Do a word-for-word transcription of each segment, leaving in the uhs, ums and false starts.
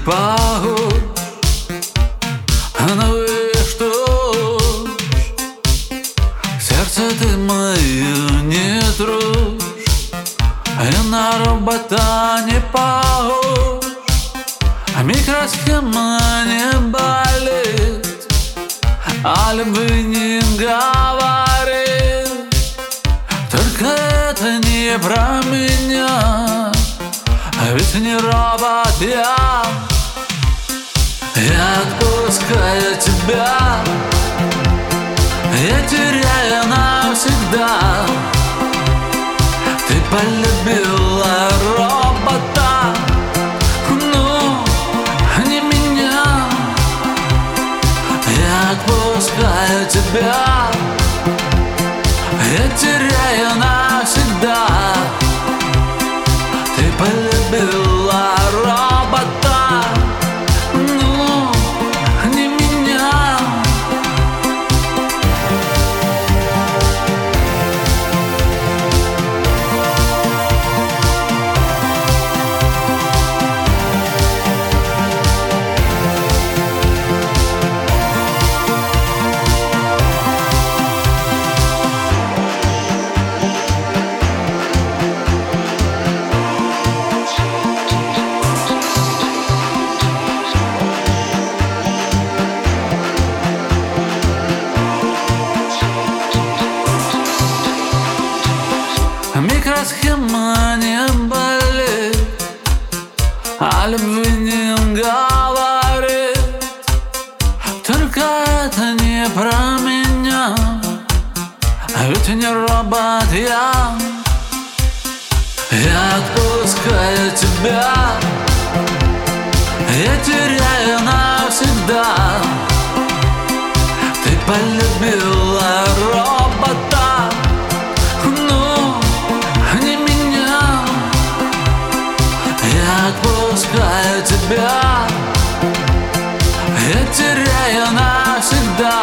похож на что ж, сердце ты мое не трожь, и на робота не похож, а микросхема не болит, а любви не говорит. Только это не про меня, а ведь не робот я. Я отпускаю тебя, я теряю навсегда. Ты полюбила робота, но не меня. Я отпускаю тебя, я теряю навсегда. Ты полюбила робота, но не меня. Микросхема не болит, а любви не говорит. Только это не про меня, а ведь не робот я. Я отпускаю тебя, я теряю навсегда. Ты полюбила робота, но не меня. Я отпускаю тебя, я теряю навсегда.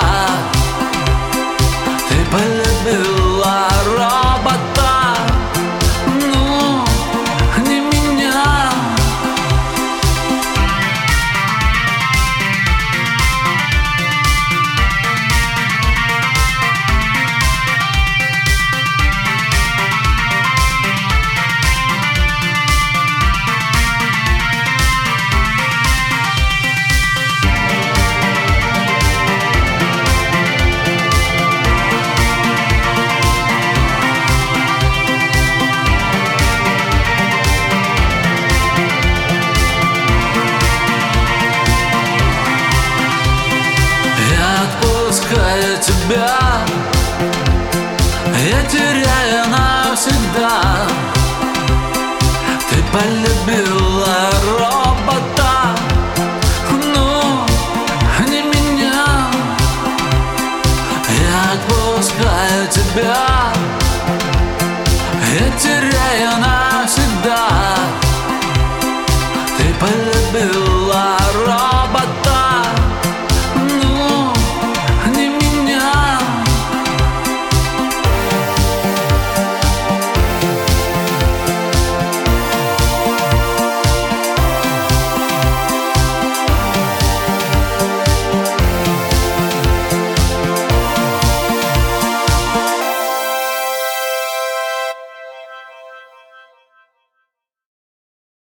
Ты полюбила робота, но не меня. Отпускаю тебя, я теряю навсегда.